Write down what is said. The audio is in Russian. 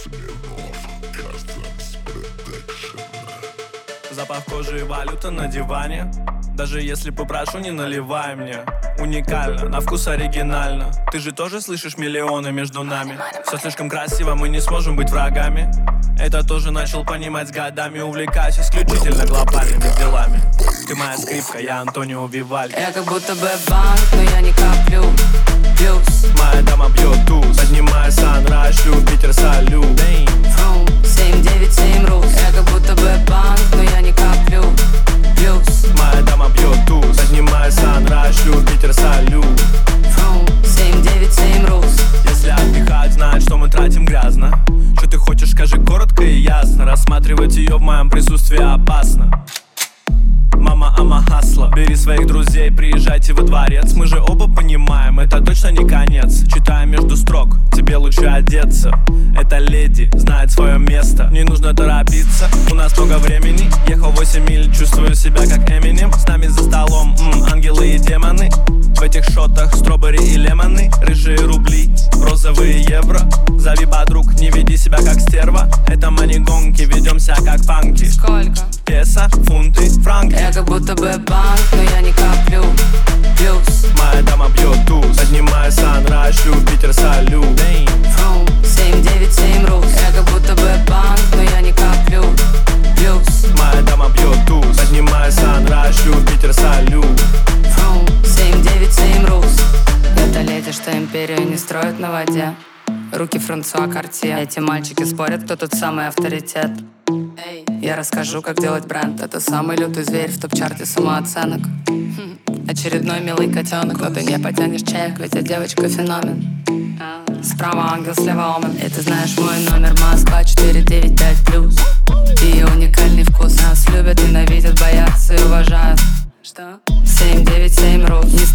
Запах кожи и валюта на диване. Даже если попрошу, не наливай мне. Уникально, на вкус оригинально. Ты же тоже слышишь миллионы между нами. Все слишком красиво, мы не сможем быть врагами. Это тоже начал понимать с годами. Увлекаюсь исключительно глобальными делами. Ты моя скрипка, я Антонио Вивальди. Я как будто бы банк, но я не коплю. Плюс моя дама бьет туз. Поднимая санрайз, Юпитер, салют. Фрум, 797 рус. Я как будто бы банк, но я не коплю. Плюс моя дама бьет туз. Поднимая санрайз, Юпитер, салют. Фрум, 797 рус. Если отдыхать, знать, что мы тратим грязно. Что ты хочешь, скажи коротко и ясно. Рассматривать ее в моем присутствии опасно. Мама, ама хасла. Бери своих друзей, приезжайте во дворец. Мы же оба понимаем, это точно не конец. Читаем между строк, тебе лучше одеться. Эта леди знает свое место. Не нужно торопиться, у нас много времени. Ехал 8 миль, чувствую себя как Эминем. С нами за столом ангелы и демоны. В этих шотах стробери и лемоны. Рыжие рубли, розовые евро. Зови подруг, не веди себя как стерва. Это мани-гонки, ведемся как панки. Сколько? Песо, фунты, франки. Я как будто бы банк, но я не коплю. Плюс моя дама бьет туз. Поднимая санрайз, Юпитер, салют. Фрум, 797 рус. Я как будто бы банк, но я не коплю. Плюс моя дама бьет туз. Поднимая санрайз, Юпитер, салют. Фрум, 797 рус. Это леди, что империю не строит на воде. Руки Франсуа Картье. Эти мальчики спорят, кто тут самый авторитет. Я расскажу, как делать бренд. Это самый лютый зверь в топ-чарте самооценок. Очередной милый котенок, но ты не потянешь чек, ведь я девочка феномен. Справа ангел, слева омен. И ты знаешь мой номер, Москва 495+. Ее уникальный вкус. Нас любят, ненавидят, боятся и уважают. Что? 797 рус. Не